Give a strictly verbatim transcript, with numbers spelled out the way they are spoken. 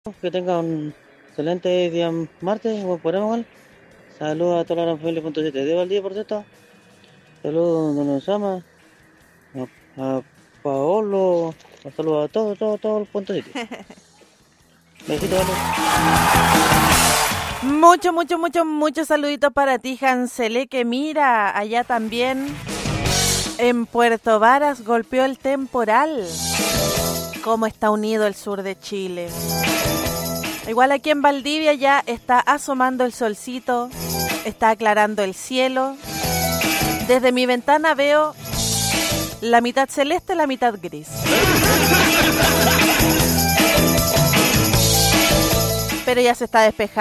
Que tenga un excelente día martes, buen programa, igual. Saludos a toda la familia punto siete de Valdía, por cierto. Saludos a Don Osama, a, a Paolo, a saludos a todos, todos, todos los punto siete. Besito, vale. Mucho, mucho, mucho, mucho saludito para ti, Hansele, que mira, allá también en Puerto Varas golpeó el temporal. Cómo está unido el sur de Chile. Igual aquí en Valdivia ya está asomando el solcito, está aclarando el cielo. Desde mi ventana veo la mitad celeste, la mitad gris. Pero ya se está despejando.